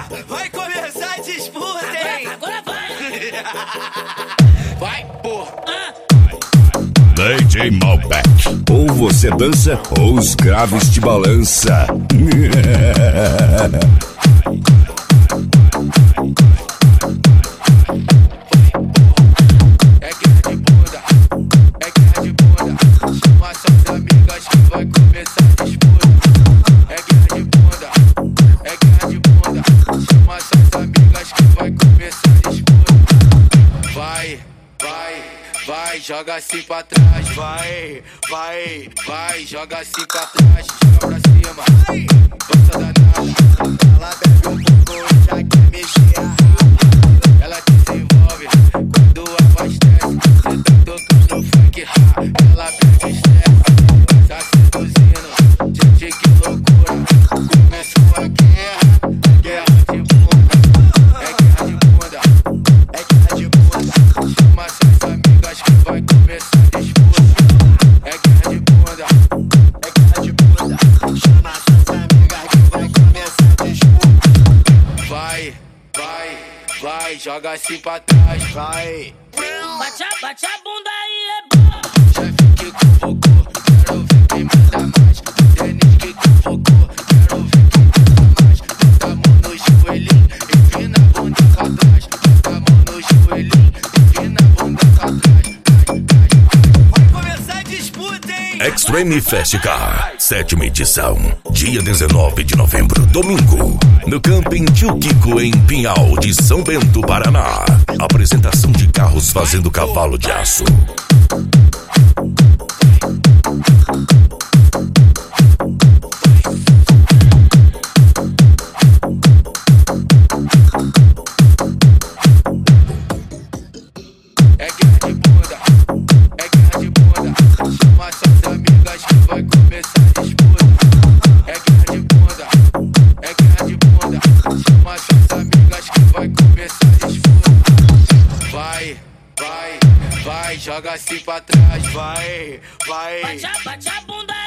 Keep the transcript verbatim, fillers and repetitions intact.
vai começar a disputa, hein? Agora, agora vai! Vai, porra! Ah. D J Malbec. Ou você dança, ou os graves te balança. É guerra de bunda, é guerra de bunda. Chama suas amigas que vai começar a disputa. É guerra de bunda, é guerra de bunda. Chama suas amigas que vai começar a disputa. Vai, vai, vai, joga assim pra trás. Vai, vai, vai, joga assim pra trás. Joga pra cima, força danada. Ela bebe um pouco e já quer mexer a raba. Ela desenvolve quando abastece. Cê tá tocando funk rap. Ela bebe estresse, tá seduzindo. Gente, que loucura. Começou a guerra, guerra de bunda. É guerra de bunda, é guerra de bunda. Chama suas amigas que vai começar a disputa. É guerra de bunda, é guerra de bunda. Chama suas amigas que vai começar a disputa. Vai, vai, vai, joga assim pra trás. Vai. Bate a, bate a bunda aí, é bom. Chefe que convocou, quero ver quem manda mais. Denis que convocou, quero ver quem manda mais. Bota a mão no joelhinho, empina a bunda pra trás. Bota a mão no joelhinho, empina a bunda pra trás. Vai começar a disputa, hein? Extreme Festicar, sétima edição. Dia dezenove de novembro, domingo. No Camping Tio Kiko, em Pinhal de São Bento, Paraná. Apresentação de carros fazendo cavalo de aço. É guerra de bunda, é guerra de bunda. Chama suas amigas que vai começar a disputa. É guerra de bunda, é guerra de bunda. Chama suas amigas que vai começar a disputa. Vai, vai, vai, joga assim pra trás. Vai, vai. Bate a, bate a bunda